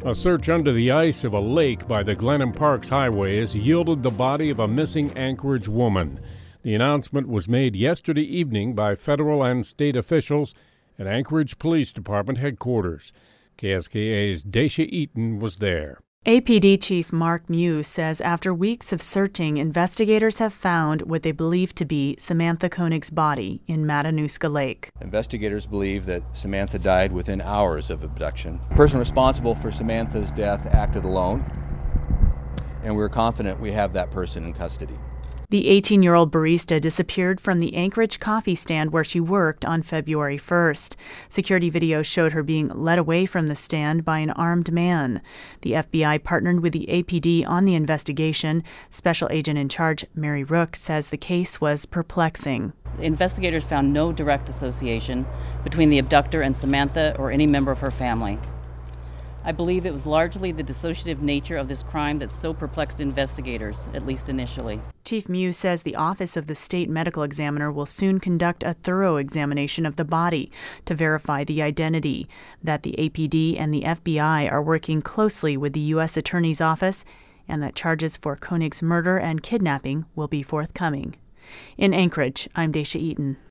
A search under the ice of a lake by the Glenham Parks Highway has yielded the body of a missing Anchorage woman. The announcement was made yesterday evening by federal and state officials at Anchorage Police Department headquarters. KSKA's Dacia Eaton was there. APD Chief Mark Mew says after weeks of searching, investigators have found what they believe to be Samantha Koenig's body in Matanuska Lake. Investigators believe that Samantha died within hours of abduction. The person responsible for Samantha's death acted alone, and we're confident we have that person in custody. The 18-year-old barista disappeared from the Anchorage coffee stand where she worked on February 1st. Security video showed her being led away from the stand by an armed man. The FBI partnered with the APD on the investigation. Special Agent in Charge Mary Rook says the case was perplexing. Investigators found no direct association between the abductor and Samantha or any member of her family. I believe it was largely the dissociative nature of this crime that so perplexed investigators, at least initially. Chief Mew says the Office of the State Medical Examiner will soon conduct a thorough examination of the body to verify the identity, that the APD and the FBI are working closely with the U.S. Attorney's Office, and that charges for Koenig's murder and kidnapping will be forthcoming. In Anchorage, I'm Dacia Eaton.